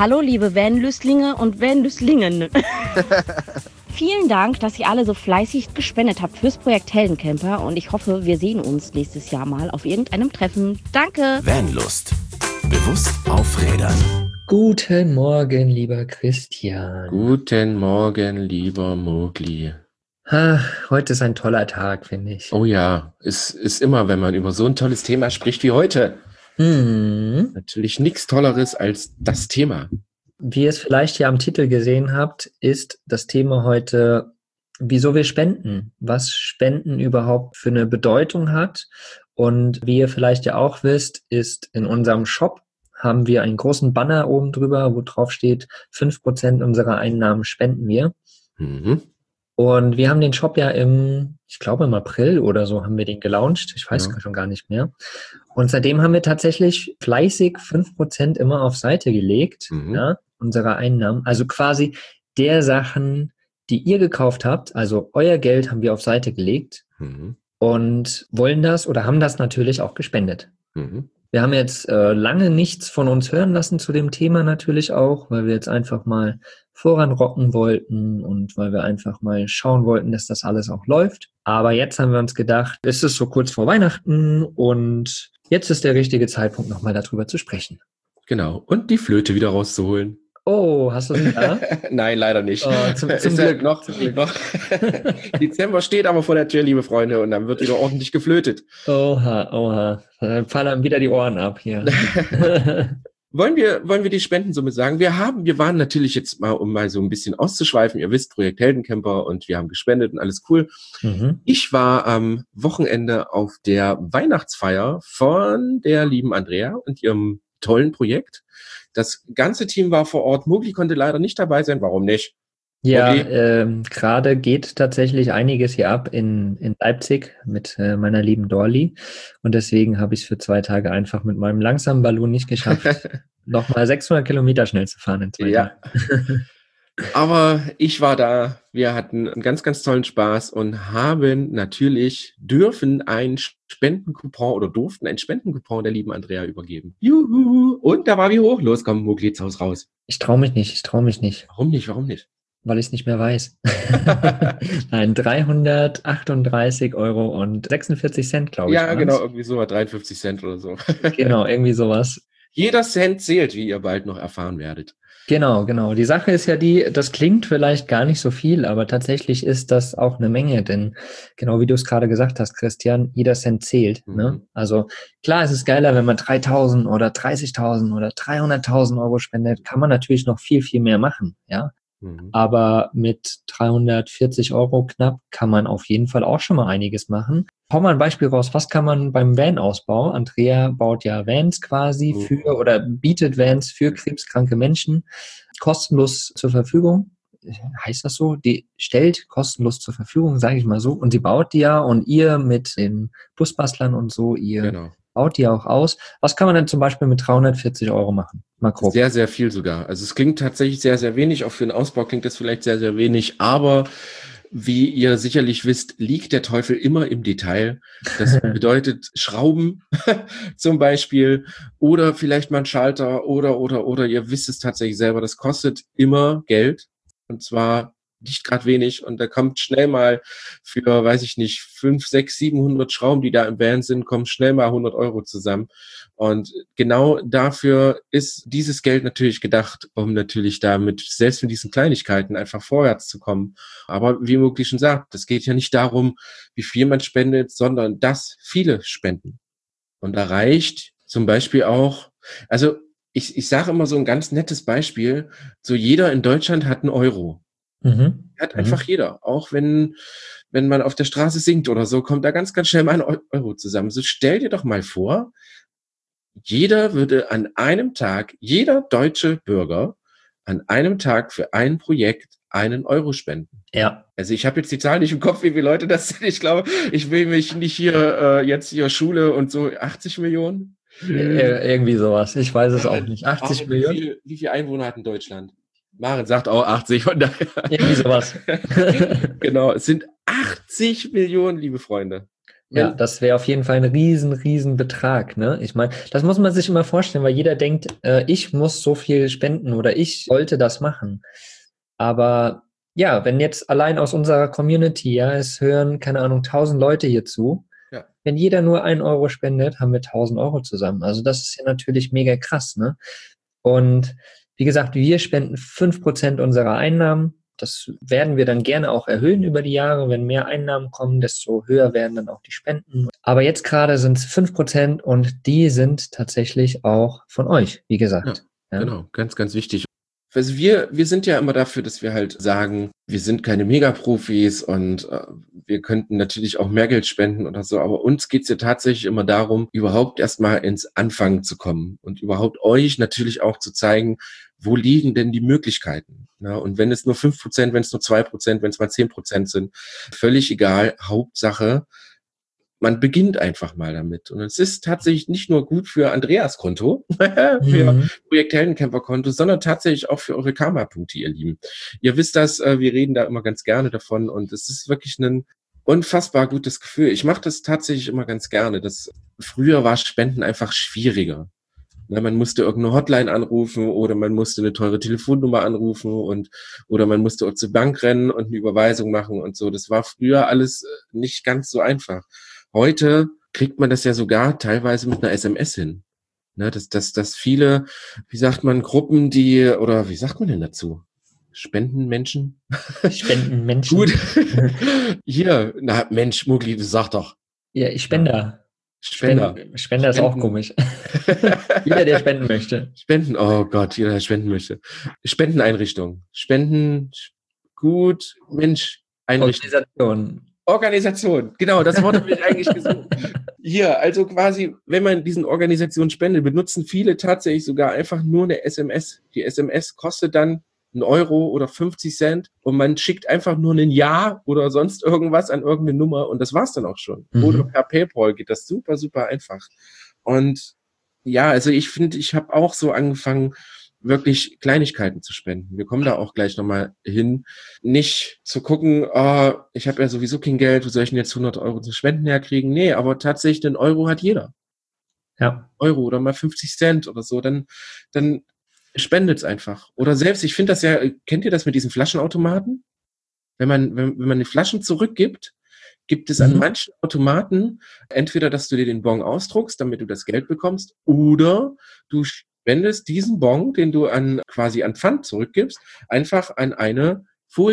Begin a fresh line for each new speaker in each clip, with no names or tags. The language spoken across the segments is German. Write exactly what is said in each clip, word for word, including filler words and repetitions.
Hallo liebe Vanlüstlinge und Vanlüstlingen. Vielen Dank, dass ihr alle so fleißig gespendet habt fürs Projekt Heldencamper und ich hoffe, wir sehen uns nächstes Jahr mal auf irgendeinem Treffen. Danke!
Vanlust. Bewusst aufrädern.
Guten Morgen, lieber Christian.
Guten Morgen, lieber Mogli.
Ach, heute ist ein toller Tag, finde ich.
Oh ja, es ist immer, wenn man über so ein tolles Thema spricht wie heute.
Hm.
Natürlich nichts Tolleres als das Thema.
Wie ihr es vielleicht hier am Titel gesehen habt, ist das Thema heute, wieso wir spenden, was Spenden überhaupt für eine Bedeutung hat. Und wie ihr vielleicht ja auch wisst, ist in unserem Shop haben wir einen großen Banner oben drüber, wo drauf steht, fünf Prozent unserer Einnahmen spenden wir.
Mhm.
Und wir haben den Shop ja im, ich glaube im April oder so haben wir den gelauncht. Ich weiß
Ja.
schon gar nicht mehr. Und seitdem haben wir tatsächlich fleißig fünf Prozent immer auf Seite gelegt,
Mhm.
ja, unserer Einnahmen. Also quasi der Sachen, die ihr gekauft habt, also euer Geld haben wir auf Seite gelegt
Mhm.
und wollen das oder haben das natürlich auch gespendet.
Mhm.
Wir haben jetzt äh, lange nichts von uns hören lassen zu dem Thema natürlich auch, weil wir jetzt einfach mal voranrocken wollten und weil wir einfach mal schauen wollten, dass das alles auch läuft. Aber jetzt haben wir uns gedacht, es ist so kurz vor Weihnachten und jetzt ist der richtige Zeitpunkt, nochmal darüber zu sprechen.
Genau. Und die Flöte wieder rauszuholen.
Oh, hast du sie da?
Nein, leider nicht.
Oh, zum, zum
Ist ja
Glück.
noch,
Zum Glück.
noch. Dezember steht aber vor der Tür, liebe Freunde, und dann wird wieder ordentlich geflötet.
Oha, oha. Dann fallen einem wieder die Ohren ab hier.
Wollen wir, wollen wir die Spendensumme sagen? Wir haben, wir waren natürlich jetzt mal, um mal so ein bisschen auszuschweifen, ihr wisst, Projekt Heldencamper und wir haben gespendet und alles cool.
Mhm.
Ich war am Wochenende auf der Weihnachtsfeier von der lieben Andrea und ihrem tollen Projekt. Das ganze Team war vor Ort. Mogli konnte leider nicht dabei sein. Warum nicht?
Ja,
Okay.
ähm, gerade geht tatsächlich einiges hier ab in, in Leipzig mit äh, meiner lieben Dorli. Und deswegen habe ich es für zwei Tage einfach mit meinem langsamen Ballon nicht geschafft, nochmal sechshundert Kilometer schnell zu fahren in zwei
Ja.
Tagen.
Aber ich war da. Wir hatten einen ganz, ganz tollen Spaß und haben natürlich dürfen ein Spendencoupon oder durften ein Spendencoupon der lieben Andrea übergeben. Juhu! Und da war wie hoch. Los, komm, Mogli, Haus raus.
Ich traue mich nicht, ich traue mich nicht,
Warum nicht? Warum nicht?
weil ich es nicht mehr weiß. Nein, dreihundertachtunddreißig Euro und sechsundvierzig Cent, glaube ich.
Ja,
war's.
genau, irgendwie so, dreiundfünfzig Cent oder so.
Genau, irgendwie sowas.
Jeder Cent zählt, wie ihr bald noch erfahren werdet.
Genau, genau. Die Sache ist ja die, das klingt vielleicht gar nicht so viel, aber tatsächlich ist das auch eine Menge, denn genau wie du es gerade gesagt hast, Christian, jeder Cent zählt.
Mhm.
Ne? Also klar, es ist geiler, wenn man dreitausend oder dreißigtausend oder dreihunderttausend Euro spendet, kann man natürlich noch viel, viel mehr machen, ja.
Mhm.
Aber mit dreihundertvierzig Euro knapp kann man auf jeden Fall auch schon mal einiges machen. Hau mal ein Beispiel raus. Was kann man beim Van-Ausbau? Andrea baut ja Vans quasi
Mhm.
für oder bietet Vans für krebskranke Menschen kostenlos zur Verfügung. Heißt das so? Die stellt kostenlos zur Verfügung, sage ich mal so. Und sie baut die ja und ihr mit den Busbastlern und so, ihr
Genau.
baut die auch aus. Was kann man denn zum Beispiel mit dreihundertvierzig Euro machen? Mal grob.
Sehr, sehr viel sogar. Also es klingt tatsächlich sehr, sehr wenig. Auch für den Ausbau klingt das vielleicht sehr, sehr wenig. Aber wie ihr sicherlich wisst, liegt der Teufel immer im Detail. Das bedeutet Schrauben zum Beispiel oder vielleicht mal ein Schalter oder, oder, oder ihr wisst es tatsächlich selber. Das kostet immer Geld und zwar nicht gerade wenig und da kommt schnell mal für, weiß ich nicht, fünf, sechs, siebenhundert Schrauben, die da im Van sind, kommen schnell mal hundert Euro zusammen. Und genau dafür ist dieses Geld natürlich gedacht, um natürlich damit, selbst mit diesen Kleinigkeiten, einfach vorwärts zu kommen. Aber wie Mogli schon sagt, es geht ja nicht darum, wie viel man spendet, sondern dass viele spenden. Und da reicht zum Beispiel auch, also ich, ich sage immer so ein ganz nettes Beispiel, so jeder in Deutschland hat einen Euro.
Mhm.
Hat einfach jeder. Auch wenn, wenn man auf der Straße singt oder so, kommt da ganz, ganz schnell mal ein Euro zusammen. So stell dir doch mal vor, jeder würde an einem Tag, jeder deutsche Bürger an einem Tag für ein Projekt einen Euro spenden.
Ja.
Also ich habe jetzt die Zahl nicht im Kopf, wie viele Leute das sind. Ich glaube, ich will mich nicht hier äh, jetzt hier Schule und so achtzig Millionen.
Ir irgendwie sowas. Ich weiß es
Ja,
auch nicht. achtzig
aber
Millionen?
Wie, viel, wie viele Einwohner hat in Deutschland? Maren sagt auch achtzig, von daher.
Irgendwie sowas.
Genau, es sind achtzig Millionen, liebe Freunde.
Ja, das wäre auf jeden Fall ein riesen, riesen Betrag, ne? Ich meine, das muss man sich immer vorstellen, weil jeder denkt, äh, ich muss so viel spenden oder ich sollte das machen. Aber ja, wenn jetzt allein aus unserer Community, ja, es hören, keine Ahnung, tausend Leute hier zu,
Ja.
wenn jeder nur ein Euro spendet, haben wir tausend Euro zusammen. Also das ist ja natürlich mega krass, ne? Und wie gesagt, wir spenden fünf Prozent unserer Einnahmen. Das werden wir dann gerne auch erhöhen über die Jahre. Wenn mehr Einnahmen kommen, desto höher werden dann auch die Spenden. Aber jetzt gerade sind es fünf Prozent und die sind tatsächlich auch von euch, wie gesagt.
Ja, ja. Genau, ganz, ganz wichtig. Also wir, wir sind ja immer dafür, dass wir halt sagen, wir sind keine Megaprofis und äh, wir könnten natürlich auch mehr Geld spenden oder so, aber uns geht's ja tatsächlich immer darum, überhaupt erstmal ins Anfangen zu kommen und überhaupt euch natürlich auch zu zeigen, wo liegen denn die Möglichkeiten? Na, und wenn es nur fünf Prozent, wenn es nur zwei Prozent, wenn es mal zehn Prozent sind, völlig egal, Hauptsache, man beginnt einfach mal damit. Und es ist tatsächlich nicht nur gut für Andreas Konto, für
Mhm.
Projekt Heldenkämper Konto, sondern tatsächlich auch für eure Karma-Punkte, ihr Lieben. Ihr wisst das, wir reden da immer ganz gerne davon und es ist wirklich ein unfassbar gutes Gefühl. Ich mache das tatsächlich immer ganz gerne. Das, früher war Spenden einfach schwieriger. Na, man musste irgendeine Hotline anrufen oder man musste eine teure Telefonnummer anrufen und oder man musste auch zur Bank rennen und eine Überweisung machen und so. Das war früher alles nicht ganz so einfach. Heute kriegt man das ja sogar teilweise mit einer S M S hin. Ne, dass, dass, dass viele, wie sagt man, Gruppen, die, oder wie sagt man denn dazu? Spendenmenschen?
Spendenmenschen.
Gut. Hier, na Mensch, Mugli, du sag doch.
Ja, ich Spender.
Spender.
Spender, Spender ist auch komisch. Jeder, der spenden möchte.
Spenden, oh Gott, jeder, der spenden möchte. Spendeneinrichtung. Spenden, gut, Mensch, Einrichtung.
Organisation.
Organisation, genau, das Wort habe ich eigentlich gesucht. Hier, also quasi, wenn man diesen Organisationen spendet, benutzen viele tatsächlich sogar einfach nur eine S M S. Die S M S kostet dann einen Euro oder fünfzig Cent und man schickt einfach nur ein Ja oder sonst irgendwas an irgendeine Nummer und das war's dann auch schon. Mhm. Oder per PayPal geht das super, super einfach. Und ja, also ich finde, ich habe auch so angefangen, wirklich Kleinigkeiten zu spenden. Wir kommen da auch gleich nochmal hin. Nicht zu gucken, oh, ich habe ja sowieso kein Geld, wo soll ich denn jetzt hundert Euro zu Spenden herkriegen? Nee, aber tatsächlich einen Euro hat jeder.
Ja.
Euro oder mal fünfzig Cent oder so, dann, dann spendet's einfach. Oder selbst, ich finde das ja, kennt ihr das mit diesen Flaschenautomaten? Wenn man, wenn, wenn man die Flaschen zurückgibt, gibt es mhm. an manchen Automaten entweder, dass du dir den Bon ausdruckst, damit du das Geld bekommst, oder du spendest diesen Bon, den du an quasi an Pfand zurückgibst, einfach an eine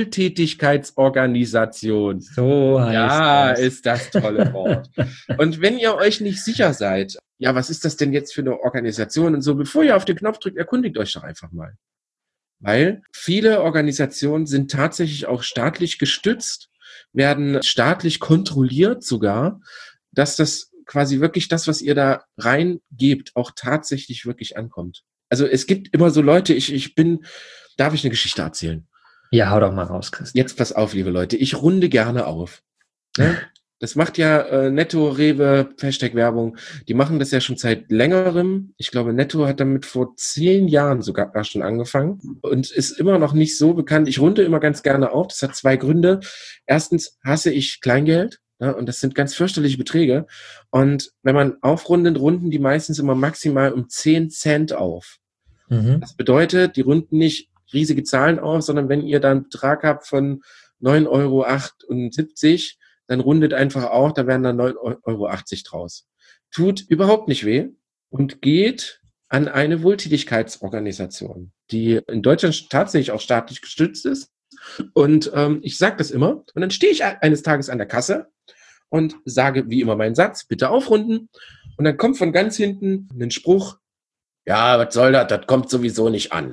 Wohltätigkeitsorganisation.
So heißt
ja,
das.
Ist das tolle Wort. Und wenn ihr euch nicht sicher seid, ja, was ist das denn jetzt für eine Organisation und so, bevor ihr auf den Knopf drückt, erkundigt euch doch einfach mal. Weil viele Organisationen sind tatsächlich auch staatlich gestützt, werden staatlich kontrolliert sogar, dass das quasi wirklich das, was ihr da reingebt, auch tatsächlich wirklich ankommt. Also es gibt immer so Leute, ich, ich bin, darf ich eine Geschichte erzählen?
Ja, hau doch mal raus, Chris.
Jetzt pass auf, liebe Leute, ich runde gerne auf. Ne? Das macht ja äh, Netto, Rewe, Hashtag Werbung, die machen das ja schon seit längerem. Ich glaube, Netto hat damit vor zehn Jahren sogar schon angefangen und ist immer noch nicht so bekannt. Ich runde immer ganz gerne auf. Das hat zwei Gründe. Erstens hasse ich Kleingeld. Ja, und das sind ganz fürchterliche Beträge. Und wenn man aufrundet, runden die meistens immer maximal um zehn Cent auf. Mhm. Das bedeutet, die runden nicht riesige Zahlen auf, sondern wenn ihr da einen Betrag habt von neun Euro achtundsiebzig, dann rundet einfach auch, da werden dann neun Euro achtzig draus. Tut überhaupt nicht weh und geht an eine Wohltätigkeitsorganisation, die in Deutschland tatsächlich auch staatlich gestützt ist. Und ähm, ich sage das immer. Und dann stehe ich eines Tages an der Kasse und sage wie immer meinen Satz, bitte aufrunden. Und dann kommt von ganz hinten ein Spruch, ja, was soll das, das kommt sowieso nicht an.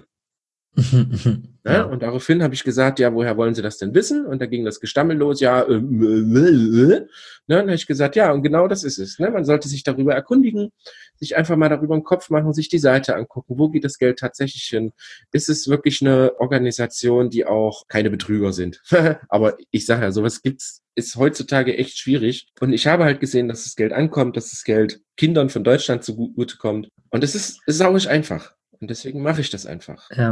Ja, und daraufhin habe ich gesagt, ja, woher wollen Sie das denn wissen? Und da ging das Gestammel los, ja, äh, äh, äh. Ne, dann habe ich gesagt, ja, und genau das ist es. Ne? Man sollte sich darüber erkundigen, sich einfach mal darüber einen Kopf machen, sich die Seite angucken, wo geht das Geld tatsächlich hin? Ist es wirklich eine Organisation, die auch keine Betrüger sind? Aber ich sage ja, sowas gibt's, ist heutzutage echt schwierig. Und ich habe halt gesehen, dass das Geld ankommt, dass das Geld Kindern von Deutschland zugute kommt. Und es ist, es ist auch nicht einfach. Und deswegen mache ich das einfach.
Ja.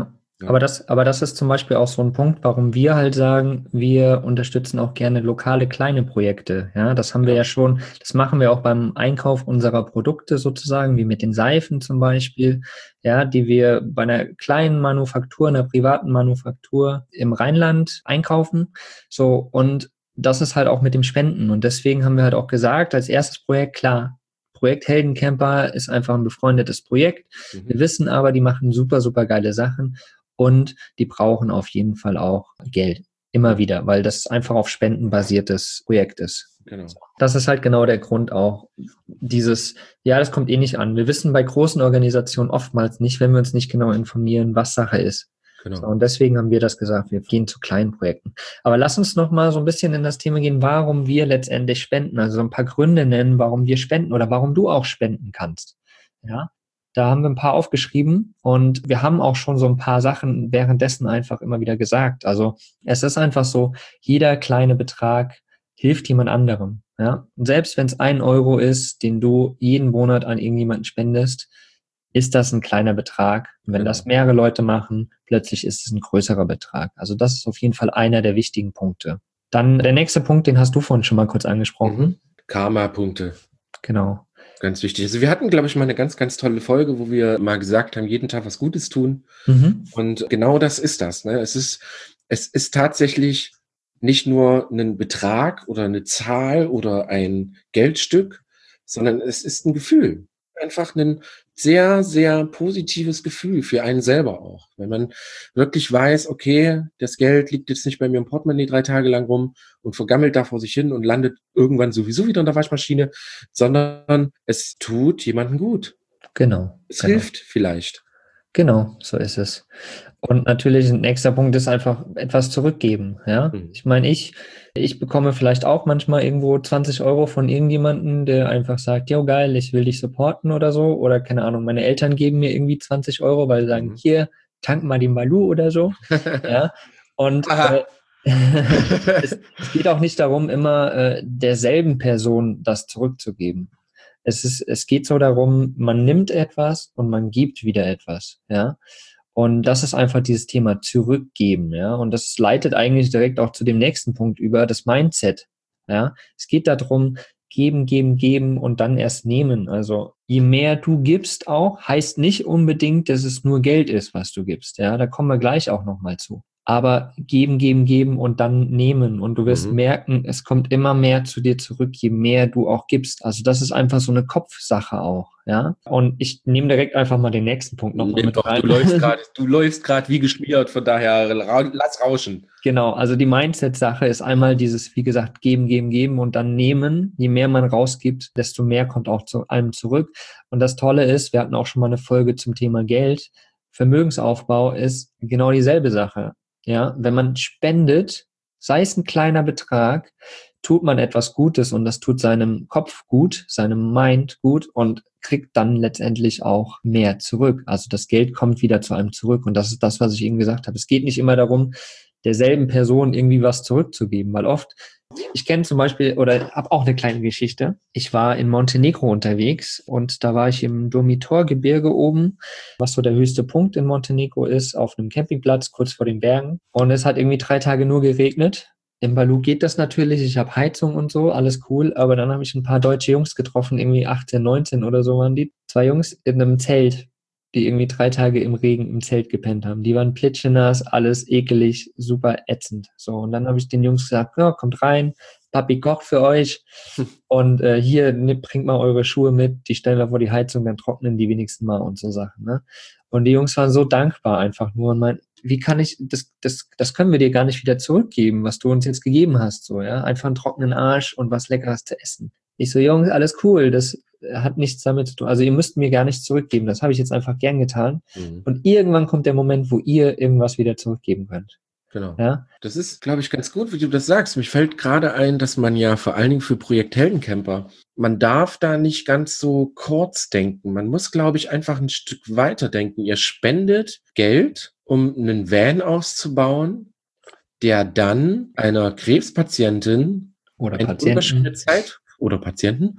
Ja.
Aber das, aber das ist zum Beispiel auch so ein Punkt, warum wir halt sagen, wir unterstützen auch gerne lokale kleine Projekte. Ja, das haben wir
Ja.
ja schon, das machen wir auch beim Einkauf unserer Produkte sozusagen, wie mit den Seifen zum Beispiel, ja, die wir bei einer kleinen Manufaktur, einer privaten Manufaktur im Rheinland einkaufen. So, und das ist halt auch mit dem Spenden. Und deswegen haben wir halt auch gesagt, als erstes Projekt, klar, Projekt Heldencamper ist einfach ein befreundetes Projekt.
Mhm.
Wir wissen aber, die machen super, super geile Sachen. Und die brauchen auf jeden Fall auch Geld. Immer wieder, weil das einfach auf Spenden basiertes Projekt ist.
Genau.
Das ist halt genau der Grund auch. Dieses, ja, das kommt eh nicht an. Wir wissen bei großen Organisationen oftmals nicht, wenn wir uns nicht genau informieren, was Sache ist.
Genau.
So, und deswegen haben wir das gesagt, wir gehen zu kleinen Projekten. Aber lass uns noch mal so ein bisschen in das Thema gehen, warum wir letztendlich spenden. Also so ein paar Gründe nennen, warum wir spenden oder warum du auch spenden kannst. Ja. Da haben wir ein paar aufgeschrieben und wir haben auch schon so ein paar Sachen währenddessen einfach immer wieder gesagt. Also es ist einfach so, jeder kleine Betrag hilft jemand anderem. Ja? Und selbst wenn es ein Euro ist, den du jeden Monat an irgendjemanden spendest, ist das ein kleiner Betrag. Und wenn
Genau.
das mehrere Leute machen, plötzlich ist es ein größerer Betrag. Also das ist auf jeden Fall einer der wichtigen Punkte. Dann der nächste Punkt, den hast du vorhin schon mal kurz angesprochen.
Mhm. Karma-Punkte.
Genau.
Ganz wichtig. Also wir hatten, glaube ich, mal eine ganz, ganz tolle Folge, wo wir mal gesagt haben, jeden Tag was Gutes tun.
Mhm.
Und genau das ist das. Ne? Es ist, es ist tatsächlich nicht nur ein Betrag oder eine Zahl oder ein Geldstück, sondern es ist ein Gefühl. Einfach ein sehr, sehr positives Gefühl für einen selber auch. Wenn man wirklich weiß, okay, das Geld liegt jetzt nicht bei mir im Portemonnaie drei Tage lang rum und vergammelt da vor sich hin und landet irgendwann sowieso wieder in der Waschmaschine, sondern es tut jemandem gut.
Genau.
Es
genau.
hilft vielleicht.
Genau, so ist es. Und natürlich ein nächster Punkt ist einfach etwas zurückgeben. Ja,
Mhm.
ich meine, ich, ich bekomme vielleicht auch manchmal irgendwo zwanzig Euro von irgendjemandem, der einfach sagt, ja geil, ich will dich supporten oder so. Oder keine Ahnung, meine Eltern geben mir irgendwie zwanzig Euro, weil sie sagen,
Mhm.
hier, tank mal den Balu oder so. Ja, und
Aha.
äh, es, es geht auch nicht darum, immer äh, derselben Person das zurückzugeben. Es ist, es geht so darum, man nimmt etwas und man gibt wieder etwas, ja. Und das ist einfach dieses Thema zurückgeben, ja. Und das leitet eigentlich direkt auch zu dem nächsten Punkt über, das Mindset, ja. Es geht darum, geben, geben, geben und dann erst nehmen. Also je mehr du gibst auch, heißt nicht unbedingt, dass es nur Geld ist, was du gibst, ja. Da kommen wir gleich auch nochmal zu. Aber geben, geben, geben und dann nehmen. Und du wirst
Mhm.
merken, es kommt immer mehr zu dir zurück, je mehr du auch gibst. Also das ist einfach so eine Kopfsache auch, ja. Und ich nehme direkt einfach mal den nächsten Punkt nochmal
Nee,
mit
doch,
rein.
du läufst gerade, du läufst gerade wie geschmiert, von daher ra- lass rauschen.
Genau, also die Mindset-Sache ist einmal dieses, wie gesagt, geben, geben, geben und dann nehmen. Je mehr man rausgibt, desto mehr kommt auch zu einem zurück. Und das Tolle ist, wir hatten auch schon mal eine Folge zum Thema Geld. Vermögensaufbau ist genau dieselbe Sache. Ja, wenn man spendet, sei es ein kleiner Betrag, tut man etwas Gutes und das tut seinem Kopf gut, seinem Mind gut und kriegt dann letztendlich auch mehr zurück. Also das Geld kommt wieder zu einem zurück und das ist das, was ich eben gesagt habe. Es geht nicht immer darum, derselben Person irgendwie was zurückzugeben, weil oft, ich kenne zum Beispiel, oder habe auch eine kleine Geschichte. Ich war in Montenegro unterwegs und da war ich im Dormitorgebirge oben, was so der höchste Punkt in Montenegro ist, auf einem Campingplatz kurz vor den Bergen. Und es hat irgendwie drei Tage nur geregnet. Im Balu geht das natürlich, ich habe Heizung und so, alles cool, aber dann habe ich ein paar deutsche Jungs getroffen, irgendwie achtzehn, neunzehn oder so waren die. Zwei Jungs in einem Zelt, die irgendwie drei Tage im Regen im Zelt gepennt haben. Die waren plitschenass, alles ekelig, super ätzend. So, und dann habe ich den Jungs gesagt, ja, kommt rein, Papi kocht für euch und äh, hier, ne, bringt mal eure Schuhe mit, die stellen wir vor die Heizung, dann trocknen die wenigsten mal und so Sachen. Ne? Und die Jungs waren so dankbar einfach nur und meinten, wie kann ich, das, das, das können wir dir gar nicht wieder zurückgeben, was du uns jetzt gegeben hast, so, ja, einfach einen trockenen Arsch und was Leckeres zu essen. Ich so, Jungs, alles cool, das hat nichts damit zu tun. Also ihr müsst mir gar nichts zurückgeben, das habe ich jetzt einfach gern getan.
Mhm.
Und irgendwann kommt der Moment, wo ihr irgendwas wieder zurückgeben könnt.
Genau.
Ja?
Das ist, glaube ich, ganz gut, wie du das sagst. Mich fällt gerade ein, dass man ja vor allen Dingen für Projekt Heldencamper, man darf da nicht ganz so kurz denken. Man muss, glaube ich, einfach ein Stück weiter denken. Ihr spendet Geld, um einen Van auszubauen, der dann einer Krebspatientin
Oder
eine
Patienten.
unbeschriebene Zeit oder Patienten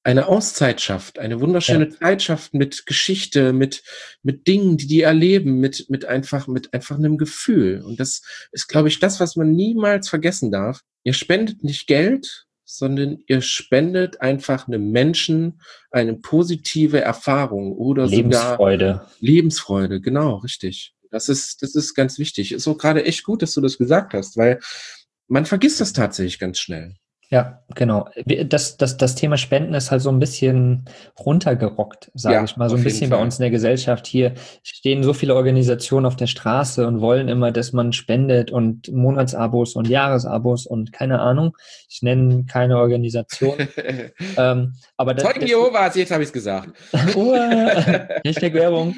eine Auszeit schafft, eine wunderschöne
Ja.
Zeit schafft mit Geschichte, mit, mit Dingen, die die erleben, mit, mit einfach, mit einfach einem Gefühl. Und das ist, glaube ich, das, was man niemals vergessen darf. Ihr spendet nicht Geld, sondern ihr spendet einfach einem Menschen eine positive Erfahrung oder sogar
Lebensfreude.
Lebensfreude. Genau, richtig. Das ist, das ist ganz wichtig. Ist auch gerade echt gut, dass du das gesagt hast, weil man vergisst das tatsächlich ganz schnell.
Ja, genau. Das, das, das Thema Spenden ist halt so ein bisschen runtergerockt, sage
Ja,
ich mal. So
auf
ein
jeden
bisschen bei
Fall.
uns in der Gesellschaft. Hier stehen so viele Organisationen auf der Straße und wollen immer, dass man spendet und Monatsabos und Jahresabos und keine Ahnung. Ich nenne keine Organisation. ähm, aber das,
Zeugen
das,
Jehovas, jetzt habe ich es gesagt.
Uah, Hashtag Werbung.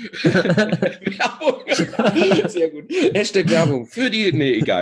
Werbung. Sehr gut. Hashtag Werbung. Für die, nee, egal.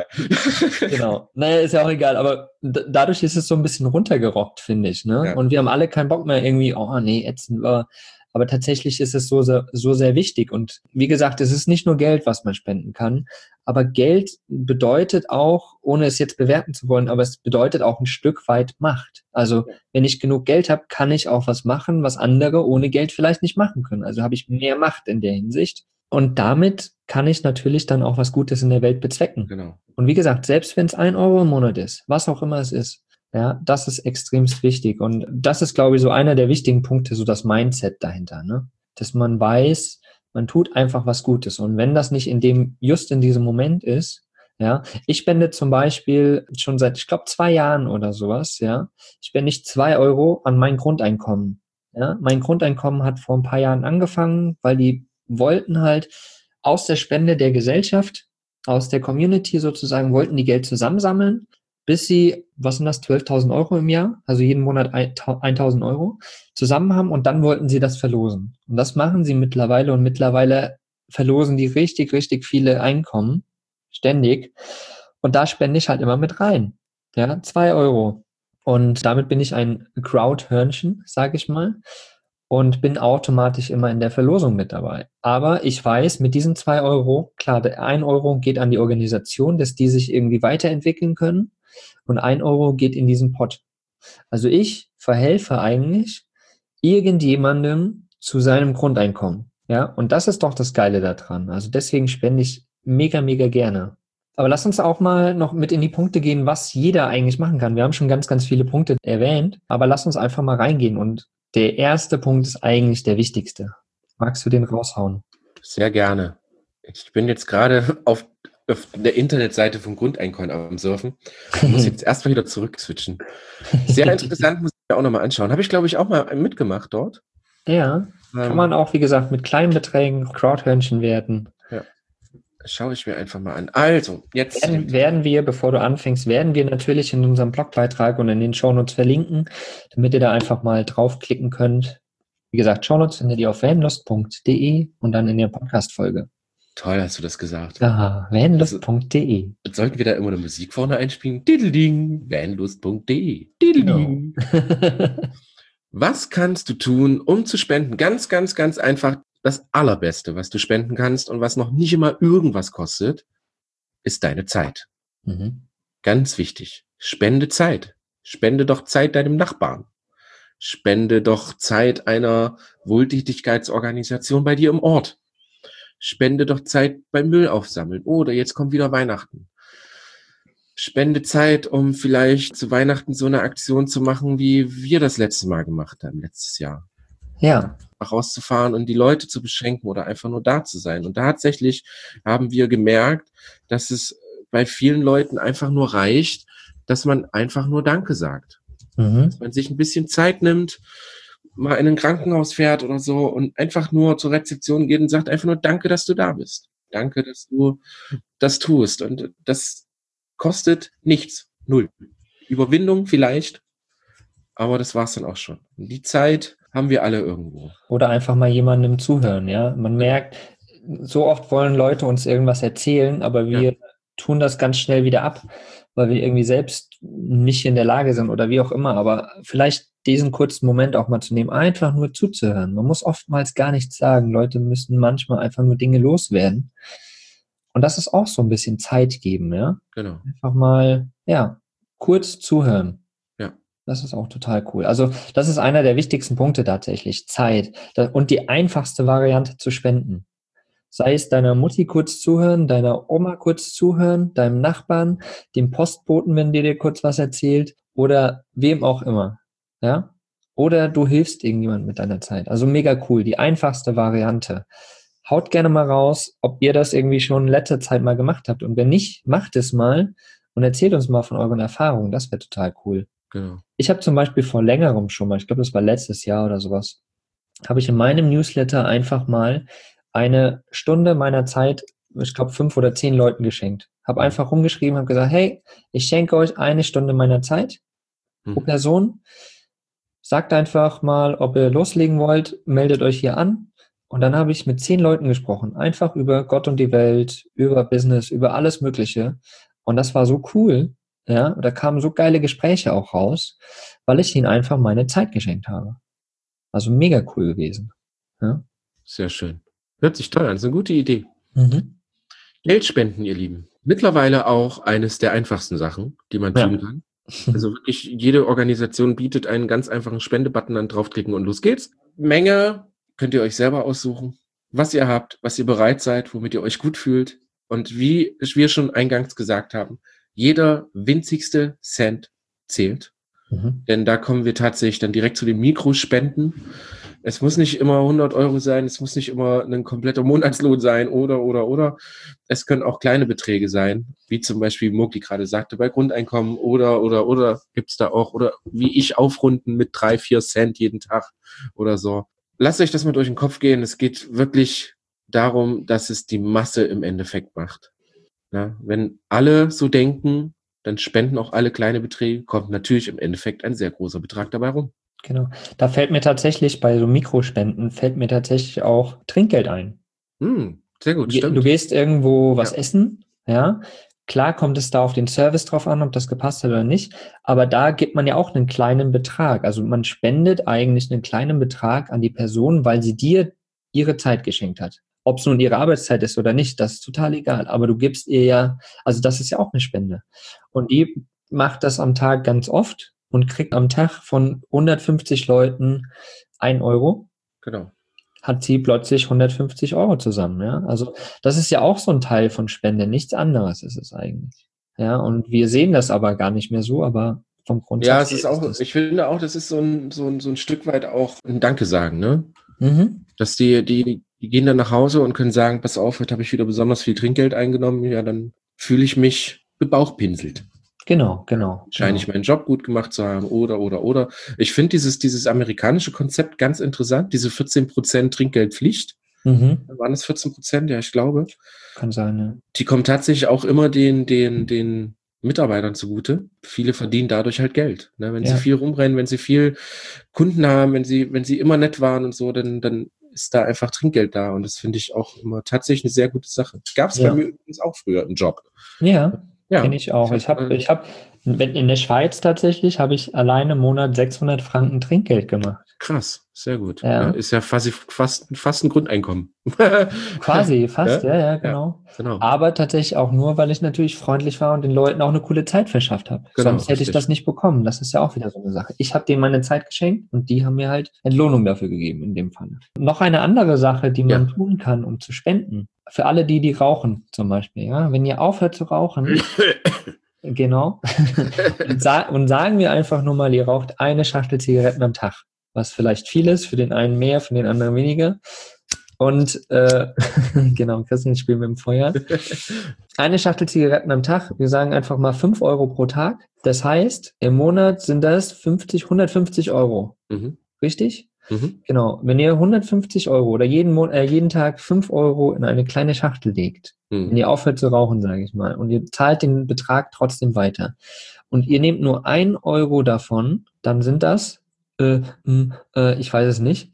Genau. Naja, ist ja auch egal, aber d- dadurch ist es so ein bisschen runtergerockt, finde ich, ne?
Ja.
Und wir haben alle keinen Bock mehr irgendwie, oh nee, ätzend war. Aber tatsächlich ist es so sehr, so sehr wichtig. Und wie gesagt, es ist nicht nur Geld, was man spenden kann, aber Geld bedeutet auch, ohne es jetzt bewerten zu wollen, aber es bedeutet auch ein Stück weit Macht. Also wenn ich genug Geld habe, kann ich auch was machen, was andere ohne Geld vielleicht nicht machen können. Also habe ich mehr Macht in der Hinsicht. Und damit kann ich natürlich dann auch was Gutes in der Welt bezwecken.
Genau.
Und wie gesagt, selbst wenn es ein Euro im Monat ist, was auch immer es ist, ja, das ist extremst wichtig. Und das ist, glaube ich, so einer der wichtigen Punkte, so das Mindset dahinter, ne? Dass man weiß, man tut einfach was Gutes. Und wenn das nicht in dem, just in diesem Moment ist, ja, ich spende zum Beispiel schon seit, ich glaube, zwei Jahren oder sowas, ja, spende ich zwei Euro an mein Grundeinkommen. Ja, mein Grundeinkommen hat vor ein paar Jahren angefangen, weil die wollten halt aus der Spende der Gesellschaft, aus der Community sozusagen, wollten die Geld zusammensammeln, bis sie, was sind das, zwölftausend Euro im Jahr, also jeden Monat eintausend Euro, zusammen haben und dann wollten sie das verlosen. Und das machen sie mittlerweile und mittlerweile verlosen die richtig, richtig viele Einkommen, ständig. Und da spende ich halt immer mit rein. Ja, zwei Euro. Und damit bin ich ein Crowdhörnchen, sage ich mal, und bin automatisch immer in der Verlosung mit dabei. Aber ich weiß, mit diesen zwei Euro, klar, der ein Euro geht an die Organisation, dass die sich irgendwie weiterentwickeln können und ein Euro geht in diesen Pot. Also ich verhelfe eigentlich irgendjemandem zu seinem Grundeinkommen. Ja, und das ist doch das Geile daran. Also deswegen spende ich mega, mega gerne. Aber lass uns auch mal noch mit in die Punkte gehen, was jeder eigentlich machen kann. Wir haben schon ganz, ganz viele Punkte erwähnt, aber lass uns einfach mal reingehen. Und der erste Punkt ist eigentlich der wichtigste. Magst du den raushauen?
Sehr gerne. Ich bin jetzt gerade auf, auf der Internetseite vom Grundeinkommen am Surfen. Ich muss jetzt erstmal wieder zurück-switchen. Sehr interessant, muss ich mir auch nochmal anschauen. Habe ich, glaube ich, auch mal mitgemacht dort.
Ja, kann
Ähm,
man auch, wie gesagt, mit kleinen Beträgen Crowdhörnchen werden.
Ja. Schaue ich mir einfach mal an. Also, jetzt.
Werden, werden wir, bevor du anfängst, werden wir natürlich in unserem Blogbeitrag und in den Shownotes verlinken, damit ihr da einfach mal draufklicken könnt. Wie gesagt, Shownotes findet ihr auf vanlust punkt de und dann in der Podcast-Folge.
Toll, hast du das gesagt.
Ah, vanlust punkt de.
Sollten wir da immer eine Musik vorne einspielen? Diddleding, vanlust punkt de. Diddleding. Was kannst du tun, um zu spenden? Ganz, ganz, ganz einfach. Das Allerbeste, was du spenden kannst und was noch nicht immer irgendwas kostet, ist deine Zeit.
Mhm.
Ganz wichtig. Spende Zeit. Spende doch Zeit deinem Nachbarn. Spende doch Zeit einer Wohltätigkeitsorganisation bei dir im Ort. Spende doch Zeit beim Müll aufsammeln. Oder jetzt kommt wieder Weihnachten. Spende Zeit, um vielleicht zu Weihnachten so eine Aktion zu machen, wie wir das letzte Mal gemacht haben, letztes Jahr.
Ja.
Rauszufahren und die Leute zu beschenken oder einfach nur da zu sein. Und tatsächlich haben wir gemerkt, dass es bei vielen Leuten einfach nur reicht, dass man einfach nur Danke sagt.
Mhm.
Dass man sich ein bisschen Zeit nimmt, mal in ein Krankenhaus fährt oder so und einfach nur zur Rezeption geht und sagt einfach nur Danke, dass du da bist. Danke, dass du das tust. Und das kostet nichts. Null. Überwindung vielleicht, aber das war's dann auch schon. Und die Zeit haben wir alle irgendwo.
Oder einfach mal jemandem zuhören, ja. Man merkt, so oft wollen Leute uns irgendwas erzählen, aber wir ja. tun das ganz schnell wieder ab, weil wir irgendwie selbst nicht in der Lage sind oder wie auch immer. Aber vielleicht diesen kurzen Moment auch mal zu nehmen, einfach nur zuzuhören. Man muss oftmals gar nichts sagen. Leute müssen manchmal einfach nur Dinge loswerden. Und das ist auch so ein bisschen Zeit geben, ja.
Genau.
Einfach mal, ja, kurz zuhören.
Ja.
Das ist auch total cool. Also das ist einer der wichtigsten Punkte tatsächlich, Zeit. Und die einfachste Variante zu spenden. Sei es deiner Mutti kurz zuhören, deiner Oma kurz zuhören, deinem Nachbarn, dem Postboten, wenn der dir kurz was erzählt oder wem auch immer. Ja? Oder du hilfst irgendjemand mit deiner Zeit. Also mega cool. Die einfachste Variante. Haut gerne mal raus, ob ihr das irgendwie schon in letzter Zeit mal gemacht habt. Und wenn nicht, macht es mal und erzählt uns mal von euren Erfahrungen. Das wäre total cool.
Genau.
Ich habe zum Beispiel vor längerem schon mal, ich glaube, das war letztes Jahr oder sowas, habe ich in meinem Newsletter einfach mal eine Stunde meiner Zeit, ich glaube, fünf oder zehn Leuten geschenkt. Habe einfach rumgeschrieben, habe gesagt, hey, ich schenke euch eine Stunde meiner Zeit pro Person. Sagt einfach mal, ob ihr loslegen wollt, meldet euch hier an. Und dann habe ich mit zehn Leuten gesprochen, einfach über Gott und die Welt, über Business, über alles Mögliche. Und das war so cool. Ja, da kamen so geile Gespräche auch raus, weil ich ihnen einfach meine Zeit geschenkt habe. Also mega cool gewesen. Ja?
Sehr schön. Hört sich toll an, das ist eine gute Idee.
Mhm.
Geld spenden, ihr Lieben. Mittlerweile auch eines der einfachsten Sachen, die man
Ja.
tun kann. Also wirklich, jede Organisation bietet einen ganz einfachen Spendebutton an, draufklicken und los geht's. Menge könnt ihr euch selber aussuchen, was ihr habt, was ihr bereit seid, womit ihr euch gut fühlt. Und wie wir schon eingangs gesagt haben, jeder winzigste Cent zählt.
Mhm.
Denn da kommen wir tatsächlich dann direkt zu den Mikrospenden. Es muss nicht immer hundert Euro sein, es muss nicht immer ein kompletter Monatslohn sein oder, oder, oder. Es können auch kleine Beträge sein, wie zum Beispiel Mogli gerade sagte, bei Grundeinkommen oder, oder, oder gibt's da auch, oder wie ich aufrunden mit drei, vier Cent jeden Tag oder so. Lasst euch das mal durch den Kopf gehen. Es geht wirklich darum, dass es die Masse im Endeffekt macht. Ja, wenn alle so denken, dann spenden auch alle kleine Beträge, kommt natürlich im Endeffekt ein sehr großer Betrag dabei rum.
Genau. Da fällt mir tatsächlich bei so Mikrospenden, fällt mir tatsächlich auch Trinkgeld ein.
Hm, sehr gut,
Du,
stimmt.
du gehst irgendwo was
Ja.
essen, ja. Klar kommt es da auf den Service drauf an, ob das gepasst hat oder nicht, aber da gibt man ja auch einen kleinen Betrag. Also man spendet eigentlich einen kleinen Betrag an die Person, weil sie dir ihre Zeit geschenkt hat. Ob es nun ihre Arbeitszeit ist oder nicht, das ist total egal. Aber du gibst ihr ja, also das ist ja auch eine Spende. Und die macht das am Tag ganz oft und kriegt am Tag von hundertfünfzig Leuten ein Euro.
Genau.
Hat sie plötzlich hundertfünfzig Euro zusammen, ja. Also das ist ja auch so ein Teil von Spende, nichts anderes ist es eigentlich. Ja, und wir sehen das aber gar nicht mehr so, aber vom Grundsatz
Ja, es ist
her
auch,
das.
ich finde auch, das ist so ein, so ein, so ein Stück weit auch ein Danke sagen, ne?
Mhm.
Dass die, die, die gehen dann nach Hause und können sagen, pass auf, heute habe ich wieder besonders viel Trinkgeld eingenommen, ja, dann fühle ich mich gebauchpinselt.
Genau, genau.
Scheine ich meinen Job gut gemacht zu haben oder, oder, oder. Ich finde dieses, dieses amerikanische Konzept ganz interessant, diese vierzehn Prozent Trinkgeldpflicht.
Mhm.
Waren es vierzehn Prozent? Ja, ich glaube.
Kann sein, ja.
Die kommen tatsächlich auch immer den, den, den Mitarbeitern zugute. Viele verdienen dadurch halt Geld. Ne? Wenn
Ja.
sie viel rumrennen, wenn sie viel Kunden haben, wenn sie, wenn sie immer nett waren und so, dann, dann ist da einfach Trinkgeld da. Und das finde ich auch immer tatsächlich eine sehr gute Sache. Gab es
Ja.
bei mir übrigens auch früher im Job.
Ja,
Ja.
kenne ich auch. Ich habe, ich habe, in der Schweiz tatsächlich habe ich alleine im Monat sechshundert Franken Trinkgeld gemacht.
Krass, sehr gut.
Ja.
Ja, ist ja fast, fast, fast ein Grundeinkommen.
Quasi, fast, ja, ja, genau.
Genau.
Aber tatsächlich auch nur, weil ich natürlich freundlich war und den Leuten auch eine coole Zeit verschafft habe.
Genau,
Sonst hätte
richtig.
ich das nicht bekommen. Das ist ja auch wieder so eine Sache. Ich habe denen meine Zeit geschenkt und die haben mir halt Entlohnung dafür gegeben in dem Fall. Noch eine andere Sache, die man
Ja.
tun kann, um zu spenden. Für alle die, die rauchen zum Beispiel. Ja? Wenn ihr aufhört zu rauchen, genau, und, sa und sagen wir einfach nur mal, ihr raucht eine Schachtel Zigaretten am Tag. Was vielleicht viel ist, für den einen mehr, für den anderen weniger. Und äh, genau, Christian spielt mit dem Feuer. Eine Schachtel Zigaretten am Tag, wir sagen einfach mal fünf Euro pro Tag. Das heißt, im Monat sind das fünfzig, hundertfünfzig Euro.
Mhm.
Richtig?
Mhm.
Genau. Wenn ihr hundertfünfzig Euro oder jeden, Mon äh, jeden Tag fünf Euro in eine kleine Schachtel legt,
Mhm.
wenn ihr aufhört zu rauchen, sage ich mal, und ihr zahlt den Betrag trotzdem weiter und ihr nehmt nur ein Euro davon, dann sind das, äh, mh, äh, ich weiß es nicht,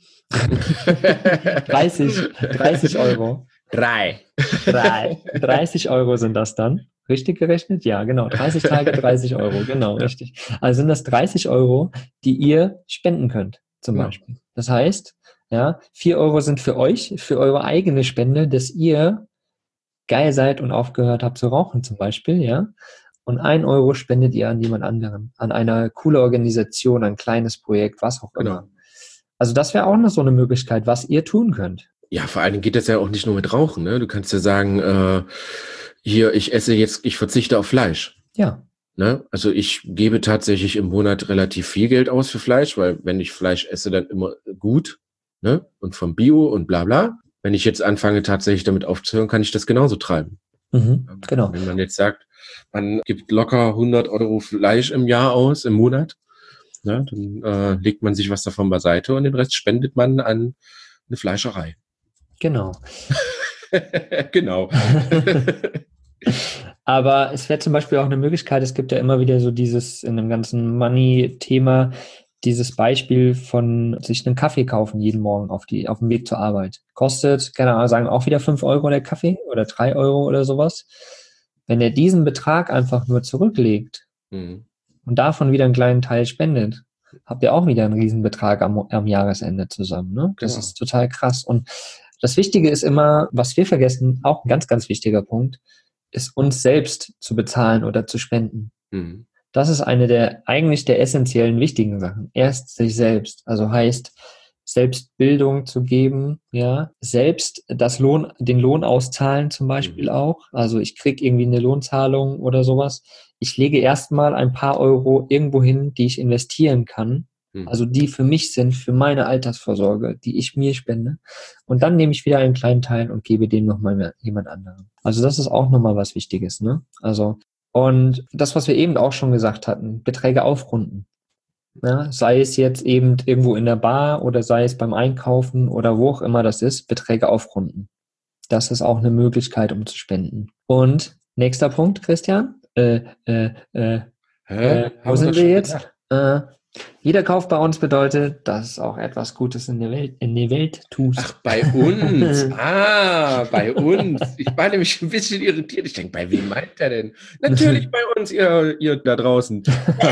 dreißig, dreißig Euro.
Drei.
Drei, dreißig Euro sind das dann. Richtig gerechnet? Ja, genau. dreißig Tage, dreißig Euro. Genau,
Ja.
richtig. Also sind das dreißig Euro, die ihr spenden könnt, zum
Ja.
Beispiel. Das heißt, ja, vier Euro sind für euch, für eure eigene Spende, dass ihr geil seid und aufgehört habt zu rauchen, zum Beispiel, ja. und ein Euro spendet ihr an jemand anderen, an eine coole Organisation, ein kleines Projekt, was auch immer. Genau. Also das wäre auch noch so eine Möglichkeit, was ihr tun könnt.
Ja, vor allen Dingen geht das ja auch nicht nur mit Rauchen, ne? Du kannst ja sagen, äh, hier, ich esse jetzt, ich verzichte auf Fleisch.
Ja.
Ne? Also ich gebe tatsächlich im Monat relativ viel Geld aus für Fleisch, weil wenn ich Fleisch esse, dann immer gut, ne? Und vom Bio und bla bla. Wenn ich jetzt anfange, tatsächlich damit aufzuhören, kann ich das genauso treiben.
Mhm, genau.
Wenn man jetzt sagt, man gibt locker hundert Euro Fleisch im Jahr aus, im Monat, ne? Dann äh, legt man sich was davon beiseite und den Rest spendet man an eine Fleischerei.
Genau.
Genau.
Aber es wäre zum Beispiel auch eine Möglichkeit, es gibt ja immer wieder so dieses, in dem ganzen Money-Thema, dieses Beispiel von sich einen Kaffee kaufen jeden Morgen auf die auf dem Weg zur Arbeit. Kostet, keine Ahnung, sagen auch wieder fünf Euro der Kaffee oder drei Euro oder sowas. Wenn er diesen Betrag einfach nur zurücklegt mhm. und davon wieder einen kleinen Teil spendet, habt ihr auch wieder einen Riesenbetrag am, am Jahresende zusammen. Ne? Das genau. ist total krass. Und das Wichtige ist immer, was wir vergessen, auch ein ganz, ganz wichtiger Punkt, ist uns selbst zu bezahlen oder zu spenden. Mhm. Das ist eine der, eigentlich der essentiellen wichtigen Sachen. Erst sich selbst, also heißt, Selbstbildung zu geben, ja, selbst das Lohn, den Lohn auszahlen zum Beispiel mhm. auch. Also ich kriege irgendwie eine Lohnzahlung oder sowas. Ich lege erstmal ein paar Euro irgendwo hin, die ich investieren kann. Mhm. Also die für mich sind, für meine Altersvorsorge, die ich mir spende. Und dann nehme ich wieder einen kleinen Teil und gebe den nochmal jemand anderem. Also das ist auch nochmal was Wichtiges, ne? Also, und das, was wir eben auch schon gesagt hatten, Beträge aufrunden. Ja, sei es jetzt eben irgendwo in der Bar oder sei es beim Einkaufen oder wo auch immer das ist, Beträge aufrunden. Das ist auch eine Möglichkeit, um zu spenden. Und nächster Punkt, Christian. Äh, äh, äh, äh, wo sind wir jetzt? Äh, jeder Kauf bei uns bedeutet, dass auch etwas Gutes in der Welt, in der Welt tust.
Ach, bei uns. Ah, bei uns. Ich war nämlich ein bisschen irritiert. Ich denke, bei wem meint er denn? Natürlich bei uns, ihr, ihr da draußen.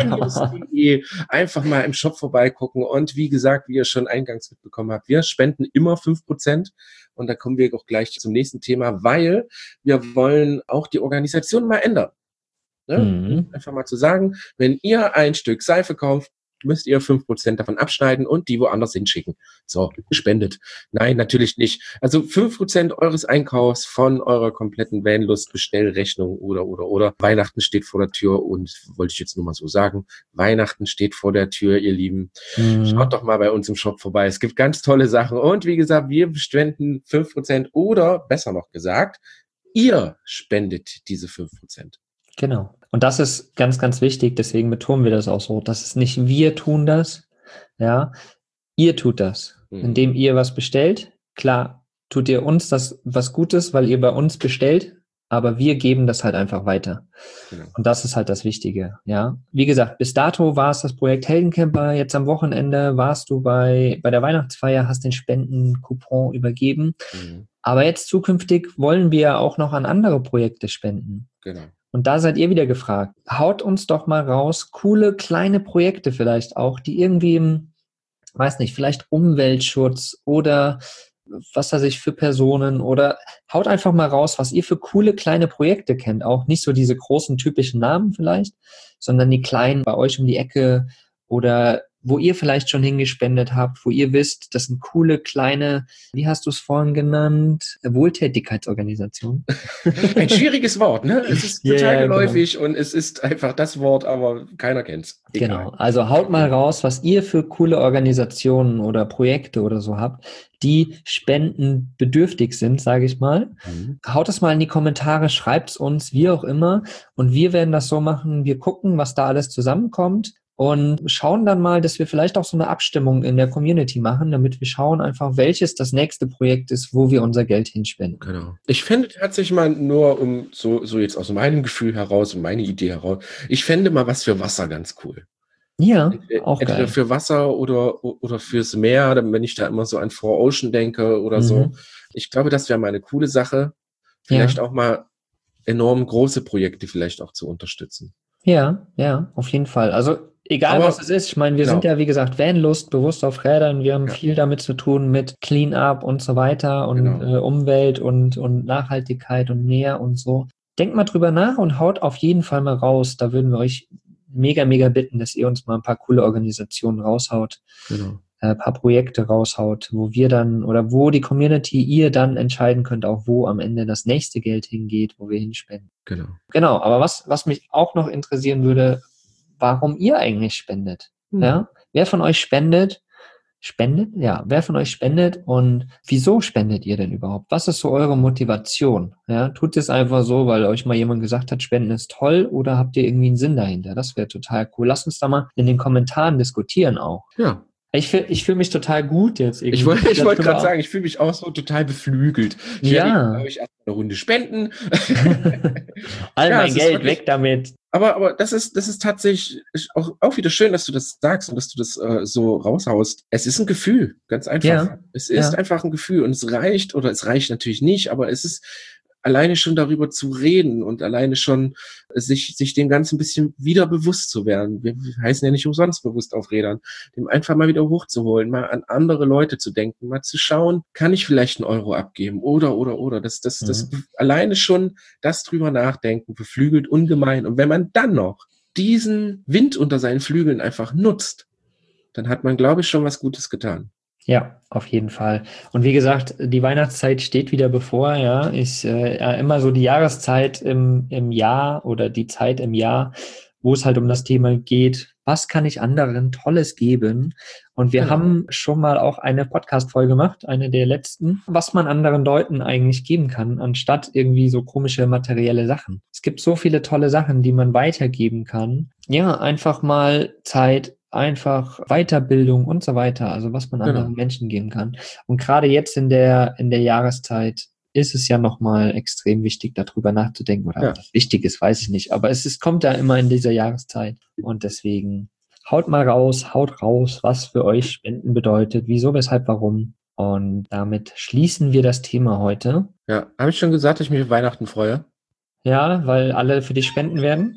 Einfach mal im Shop vorbeigucken. Und wie gesagt, wie ihr schon eingangs mitbekommen habt, wir spenden immer fünf Prozent. Und da kommen wir auch gleich zum nächsten Thema, weil wir wollen auch die Organisation mal ändern. Ne? Mhm. Einfach mal zu sagen, wenn ihr ein Stück Seife kauft, müsst ihr fünf Prozent davon abschneiden und die woanders hinschicken. So, gespendet. Nein, natürlich nicht. Also fünf Prozent eures Einkaufs von eurer kompletten Vanlust-Bestellrechnung oder, oder, oder. Weihnachten steht vor der Tür und, wollte ich jetzt nur mal so sagen, Weihnachten steht vor der Tür, ihr Lieben. Mhm. Schaut doch mal bei uns im Shop vorbei. Es gibt ganz tolle Sachen. Und wie gesagt, wir spenden fünf Prozent oder, besser noch gesagt, ihr spendet diese fünf Prozent.
Genau. Und das ist ganz, ganz wichtig, deswegen betonen wir das auch so. Das ist nicht wir tun das, ja, ihr tut das, mhm. indem ihr was bestellt. Klar, tut ihr uns das was Gutes, weil ihr bei uns bestellt, aber wir geben das halt einfach weiter. Genau. Und das ist halt das Wichtige, ja. Wie gesagt, bis dato war es das Projekt Heldencamper. Jetzt am Wochenende warst du bei, bei der Weihnachtsfeier, hast den Spendencoupon übergeben. Mhm. Aber jetzt zukünftig wollen wir auch noch an andere Projekte spenden.
Genau.
Und da seid ihr wieder gefragt. Haut uns doch mal raus, coole kleine Projekte vielleicht auch, die irgendwie, weiß nicht, vielleicht Umweltschutz oder was weiß ich für Personen oder haut einfach mal raus, was ihr für coole kleine Projekte kennt. Auch nicht so diese großen typischen Namen vielleicht, sondern die kleinen bei euch um die Ecke oder wo ihr vielleicht schon hingespendet habt, wo ihr wisst, das sind coole, kleine, wie hast du es vorhin genannt, Wohltätigkeitsorganisationen.
Ein schwieriges Wort, ne? Es ist total yeah, geläufig genau. Und es ist einfach das Wort, aber keiner kennt's.
Egal. Genau, also haut mal raus, was ihr für coole Organisationen oder Projekte oder so habt, die spendenbedürftig sind, sage ich mal. Mhm. Haut es mal in die Kommentare, schreibt's uns, wie auch immer. Und wir werden das so machen, wir gucken, was da alles zusammenkommt. Und schauen dann mal, dass wir vielleicht auch so eine Abstimmung in der Community machen, damit wir schauen einfach, welches das nächste Projekt ist, wo wir unser Geld hinspenden.
Genau. Ich fände tatsächlich mal nur, um so, so jetzt aus meinem Gefühl heraus und meine Idee heraus, ich fände mal was für Wasser ganz cool.
Ja, auch
Entweder
geil.
für Wasser oder, oder fürs Meer, wenn ich da immer so an Four Ocean denke oder mhm. so. Ich glaube, das wäre mal eine coole Sache, vielleicht ja. auch mal enorm große Projekte vielleicht auch zu unterstützen.
Ja, ja, auf jeden Fall. Also egal, aber, was es ist. Ich meine, wir genau. sind ja, wie gesagt, Vanlust, bewusst auf Rädern. Wir haben ja. viel damit zu tun mit Clean-up und so weiter und genau. äh, Umwelt und, und Nachhaltigkeit und Meer und so. denkt mal drüber nach und haut auf jeden Fall mal raus. Da würden wir euch mega, mega bitten, dass ihr uns mal ein paar coole Organisationen raushaut,
Genau.
ein paar Projekte raushaut, wo wir dann oder wo die Community, ihr dann entscheiden könnt, auch wo am Ende das nächste Geld hingeht, wo wir hinspenden.
Genau.
Genau, aber was, was mich auch noch interessieren würde, warum ihr eigentlich spendet.
Hm.
Ja? Wer von euch spendet? Spendet? Ja, wer von euch spendet und wieso spendet ihr denn überhaupt? Was ist so eure Motivation? Ja, tut es einfach so, weil euch mal jemand gesagt hat, Spenden ist toll, oder habt ihr irgendwie einen Sinn dahinter? Das wäre total cool. Lasst uns da mal in den Kommentaren diskutieren auch.
Ja.
Ich fühle ich fühl mich total gut jetzt. Irgendwie.
Ich wollte ich wollt gerade sagen, ich fühle mich auch so total beflügelt. Ich
ja.
werde euch erst eine Runde spenden.
All
Ja,
mein
es ist
Geld
wirklich-
weg damit.
Aber, aber das ist, das ist tatsächlich auch, auch wieder schön, dass du das sagst und dass du das äh, so raushaust. Es ist ein Gefühl, ganz einfach.
Ja.
Es ist
Ja.
einfach ein Gefühl und es reicht, oder es reicht natürlich nicht, aber es ist alleine schon darüber zu reden und alleine schon sich, sich dem Ganzen ein bisschen wieder bewusst zu werden. Wir heißen ja nicht umsonst bewusst auf Rädern. Dem einfach mal wieder hochzuholen, mal an andere Leute zu denken, mal zu schauen, kann ich vielleicht einen Euro abgeben oder, oder, oder. Das, das, das, alleine schon das drüber nachdenken, beflügelt ungemein. Und wenn man dann noch diesen Wind unter seinen Flügeln einfach nutzt, dann hat man, glaube ich, schon was Gutes getan.
Ja, auf jeden Fall. Und wie gesagt, die Weihnachtszeit steht wieder bevor, ja. Ist äh, ja immer so die Jahreszeit im, im Jahr oder die Zeit im Jahr, wo es halt um das Thema geht, was kann ich anderen Tolles geben? Und wir
Genau.
haben schon mal auch eine Podcast-Folge gemacht, eine der letzten, was man anderen Leuten eigentlich geben kann, anstatt irgendwie so komische materielle Sachen. Es gibt so viele tolle Sachen, die man weitergeben kann. Ja, einfach mal Zeit, einfach Weiterbildung und so weiter, also was man anderen
Genau.
Menschen geben kann. Und gerade jetzt in der in der Jahreszeit ist es ja nochmal extrem wichtig, darüber nachzudenken. Oder
Ja.
ob das wichtig ist, weiß ich nicht. Aber es ist, kommt ja immer in dieser Jahreszeit. Und deswegen haut mal raus, haut raus, was für euch Spenden bedeutet, wieso, weshalb, warum. Und damit schließen wir das Thema heute.
Ja, habe ich schon gesagt, dass ich mich auf Weihnachten freue?
Ja, weil alle für dich spenden werden.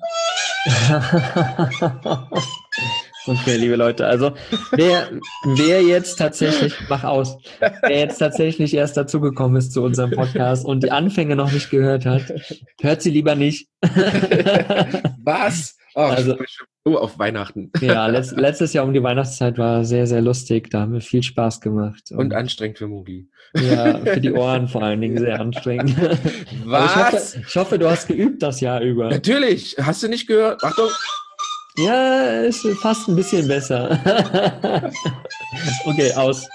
Okay, liebe Leute, also wer, wer jetzt tatsächlich, mach aus, wer jetzt tatsächlich erst dazugekommen ist zu unserem Podcast und die Anfänge noch nicht gehört hat, hört sie lieber nicht.
Was? Oh,
Also-
ich freue mich schon so auf Weihnachten.
Ja, letzt, letztes Jahr um die Weihnachtszeit war sehr, sehr lustig, da haben wir viel Spaß gemacht.
Und anstrengend für Mugi.
ja, für die Ohren vor allen Dingen sehr anstrengend. Aber ich hoffe,
Was?
ich hoffe, du hast geübt das Jahr über.
Natürlich. Hast du nicht gehört? Achtung.
Ja, ist fast ein bisschen besser. Okay, aus.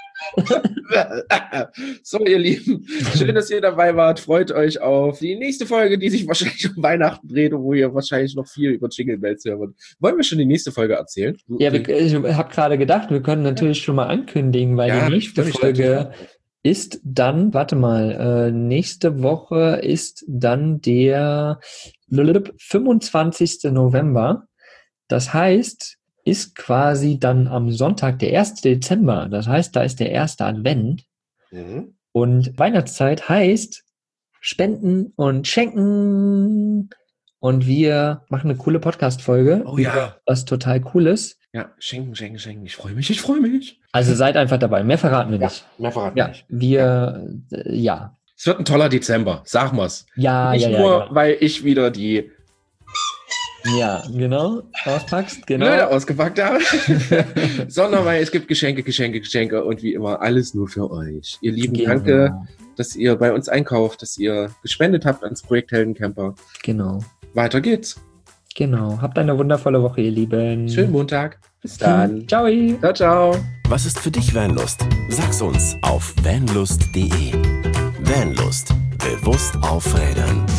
So, ihr Lieben, schön, dass ihr dabei wart. Freut euch auf die nächste Folge, die sich wahrscheinlich um Weihnachten dreht, wo ihr wahrscheinlich noch viel über Jingle Bells hören. Wollen wir schon die nächste Folge erzählen?
Ja, wir, ich habe gerade gedacht, wir können natürlich schon mal ankündigen, weil
Ja,
die nächste
völlig
Folge
natürlich.
ist dann, warte mal, äh, nächste Woche ist dann der fünfundzwanzigsten November. Das heißt, ist quasi dann am Sonntag der erste Dezember. Das heißt, da ist der erste Advent.
Mhm.
Und Weihnachtszeit heißt Spenden und Schenken. Und wir machen eine coole Podcast-Folge.
Oh ja.
Was total Cooles.
Ja, schenken, schenken, schenken. Ich freue mich, ich freue mich.
Also seid einfach dabei. Mehr verraten wir nicht.
Mehr verraten wir
Ja,
nicht.
wir, äh, ja.
Es wird ein toller Dezember, sag mal's.
Ja,
Nicht
ja, ja,
nur,
ja.
weil ich wieder die
Ja, genau. Auspackst,
Blöde
genau.
ausgepackt habe, sondern weil es gibt Geschenke, Geschenke, Geschenke und wie immer alles nur für euch. Ihr Lieben,
Genau.
danke, dass ihr bei uns einkauft, dass ihr gespendet habt ans Projekt Heldencamper.
Genau.
Weiter geht's.
Genau. Habt eine wundervolle Woche, ihr Lieben.
Schönen Montag. Bis dann.
Ciao.
Ciao, ciao.
Was ist für dich Vanlust? Sag's uns auf vanlust punkt de. Vanlust. Bewusst aufrädern.